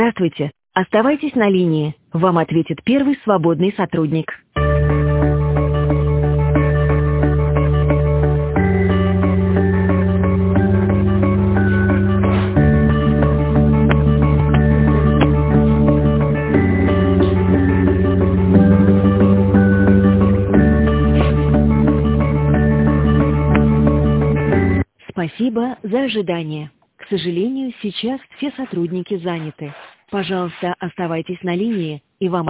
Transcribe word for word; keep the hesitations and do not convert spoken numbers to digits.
Здравствуйте. Оставайтесь на линии. Вам ответит первый свободный сотрудник. Спасибо за ожидание. К сожалению, сейчас все сотрудники заняты. Пожалуйста, оставайтесь на линии, и вам